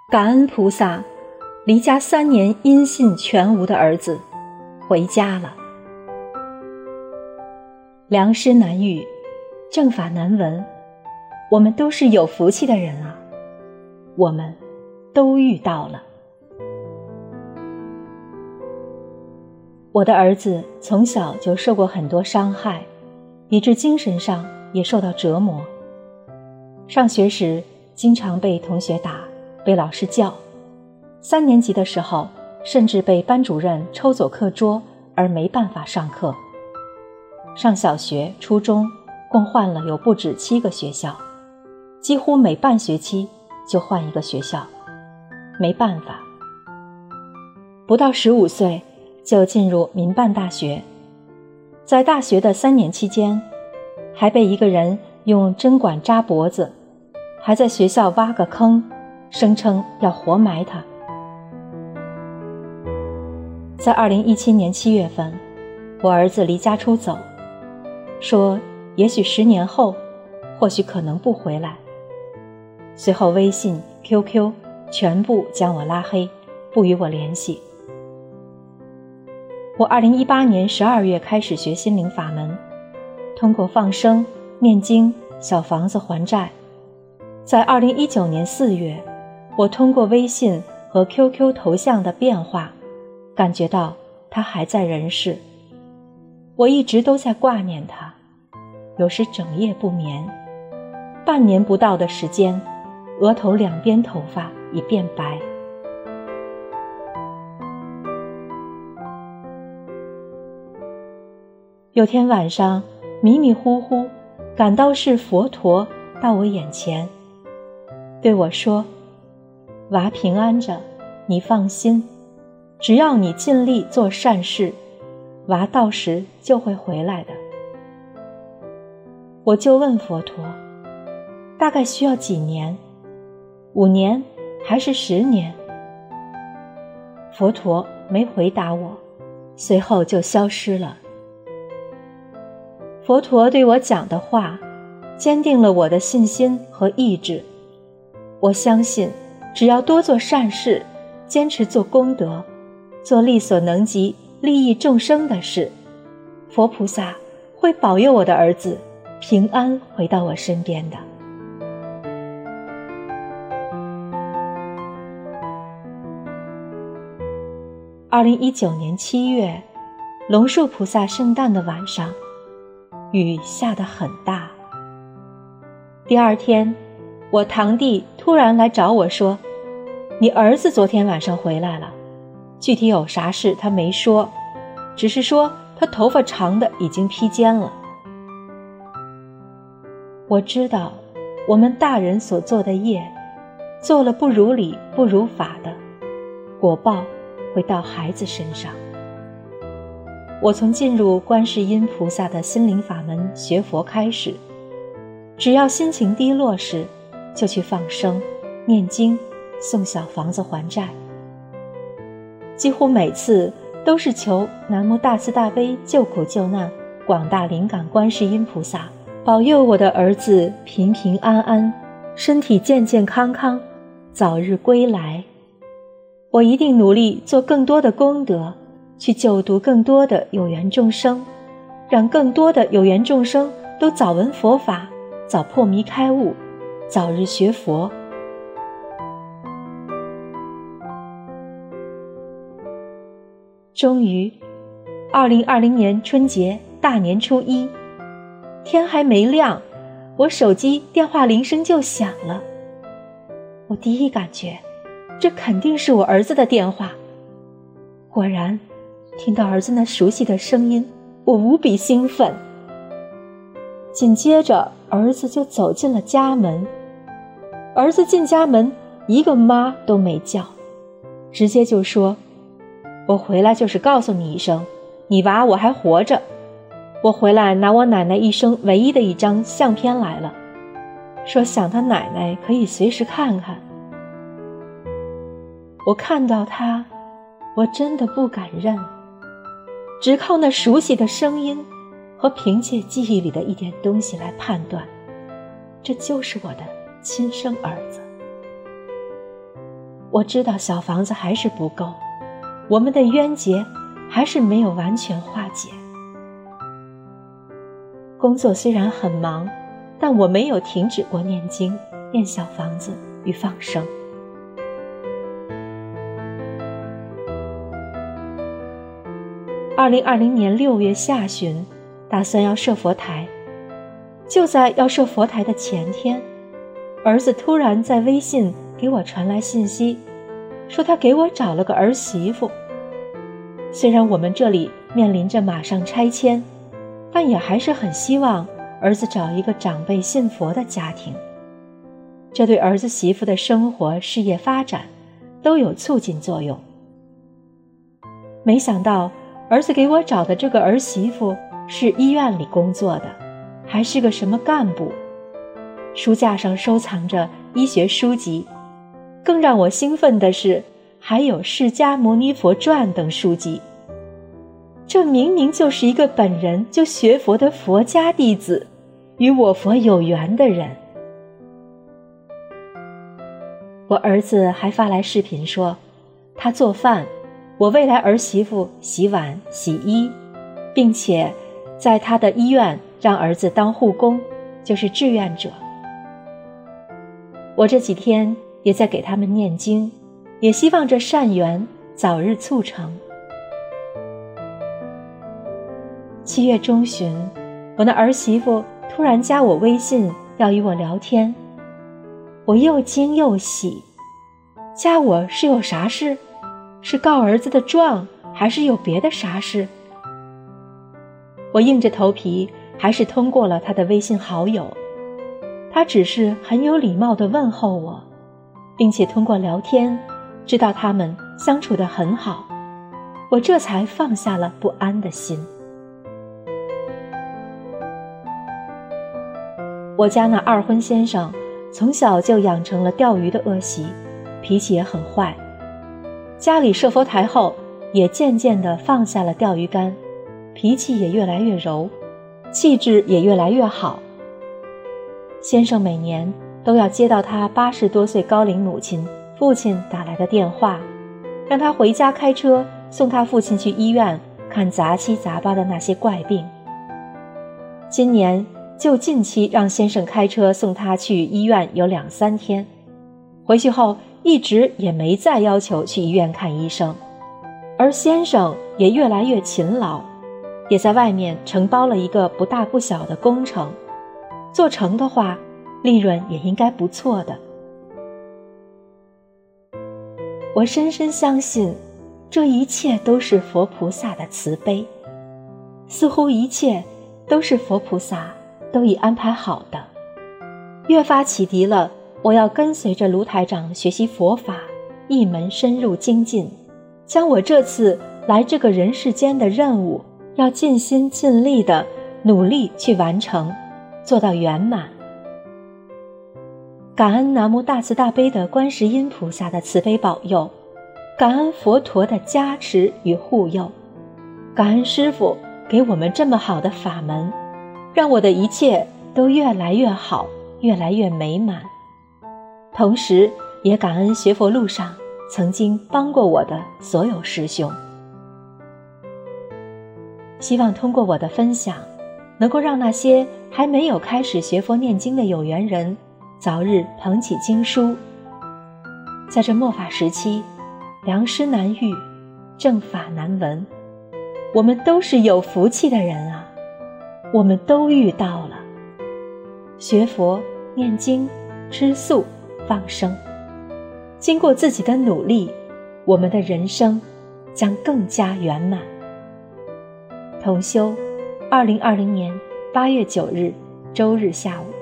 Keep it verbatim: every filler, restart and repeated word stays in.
感恩菩萨，离家三年音信全无的儿子回家了。良师难遇，正法难闻，我们都是有福气的人啊，我们都遇到了。我的儿子从小就受过很多伤害，以致精神上也受到折磨。上学时经常被同学打，被老师叫，三年级的时候甚至被班主任抽走课桌而没办法上课。上小学、初中共换了有不止七个学校，几乎每半学期就换一个学校，没办法。不到十五岁就进入民办大学，在大学的三年期间，还被一个人用针管扎脖子，还在学校挖个坑，声称要活埋他。在二零一七年七月份，我儿子离家出走，说也许十年后，或许可能不回来。随后微信、Q Q 全部将我拉黑，不与我联系。我二零一八年十二月开始学心灵法门，通过放生、念经、小房子还债。在二零一九年四月，我通过微信和 Q Q 头像的变化，感觉到他还在人世。我一直都在挂念他，有时整夜不眠。半年不到的时间，额头两边头发已变白。有天晚上，迷迷糊糊感到是佛陀到我眼前，对我说：娃平安着，你放心，只要你尽力做善事，娃到时就会回来的。我就问佛陀，大概需要几年？五年还是十年？佛陀没回答我，随后就消失了。佛陀对我讲的话，坚定了我的信心和意志。我相信，只要多做善事，坚持做功德，做力所能及、利益众生的事，佛菩萨会保佑我的儿子平安回到我身边的。二零一九年七月，龙树菩萨圣诞的晚上，雨下得很大。第二天，我堂弟突然来找我说，你儿子昨天晚上回来了，具体有啥事他没说，只是说他头发长的已经披肩了。我知道我们大人所做的业，做了不如理不如法的，果报会到孩子身上。我从进入观世音菩萨的心灵法门学佛开始，只要心情低落时，就去放生、念经、送小房子还债。几乎每次都是求南无大慈大悲救苦救难广大灵感观世音菩萨保佑我的儿子平平安安，身体健健康康，早日归来。我一定努力做更多的功德，去救度更多的有缘众生，让更多的有缘众生都早闻佛法，早破迷开悟，早日学佛。终于二零二零年春节大年初一，天还没亮，我手机电话铃声就响了。我第一感觉，这肯定是我儿子的电话。果然听到儿子那熟悉的声音，我无比兴奋。紧接着儿子就走进了家门。儿子进家门，一个妈都没叫，直接就说，我回来就是告诉你一声，你娃我还活着。我回来拿我奶奶一生唯一的一张相片来了，说想他奶奶可以随时看看。我看到他，我真的不敢认，只靠那熟悉的声音和凭借记忆里的一点东西来判断，这就是我的亲生儿子。 我知道小房子还是不够，我们的冤结还是没有完全化解。工作虽然很忙，但我没有停止过念经、念小房子与放生。二零二零年六月下旬，打算要设佛台。就在要设佛台的前天，儿子突然在微信给我传来信息，说他给我找了个儿媳妇。虽然我们这里面临着马上拆迁，但也还是很希望儿子找一个长辈信佛的家庭，这对儿子媳妇的生活、事业发展都有促进作用。没想到儿子给我找的这个儿媳妇是医院里工作的，还是个什么干部，书架上收藏着医学书籍，更让我兴奋的是还有《释迦牟尼佛传》等书籍。这明明就是一个本人就学佛的佛家弟子，与我佛有缘的人。我儿子还发来视频说，他做饭，我未来儿媳妇洗碗洗衣，并且在他的医院让儿子当护工，就是志愿者。我这几天也在给他们念经，也希望这善缘早日促成。七月中旬，我的儿媳妇突然加我微信要与我聊天，我又惊又喜。加我是有啥事？是告儿子的状，还是有别的啥事？我硬着头皮还是通过了他的微信好友，他只是很有礼貌地问候我，并且通过聊天知道他们相处得很好，我这才放下了不安的心。我家那二婚先生从小就养成了钓鱼的恶习，脾气也很坏。家里设佛台后，也渐渐地放下了钓鱼竿，脾气也越来越柔，气质也越来越好。先生每年都要接到他八十多岁高龄母亲、父亲打来的电话，让他回家开车送他父亲去医院看杂七杂八的那些怪病。今年就近期让先生开车送他去医院有两三天，回去后一直也没再要求去医院看医生，而先生也越来越勤劳，也在外面承包了一个不大不小的工程，做成的话利润也应该不错的。我深深相信这一切都是佛菩萨的慈悲，似乎一切都是佛菩萨都已安排好的，越发启迪了我要跟随着卢台长学习佛法，一门深入精进，将我这次来这个人世间的任务要尽心尽力的努力去完成，做到圆满。感恩南无大慈大悲的观世音菩萨的慈悲保佑，感恩佛陀的加持与护佑，感恩师父给我们这么好的法门，让我的一切都越来越好，越来越美满。同时也感恩学佛路上曾经帮过我的所有师兄。希望通过我的分享，能够让那些还没有开始学佛念经的有缘人早日捧起经书。在这末法时期，良师难遇，正法难闻，我们都是有福气的人啊，我们都遇到了。学佛、念经、吃素、放生，经过自己的努力，我们的人生将更加圆满。同修，二零二零年八月九日，周日下午。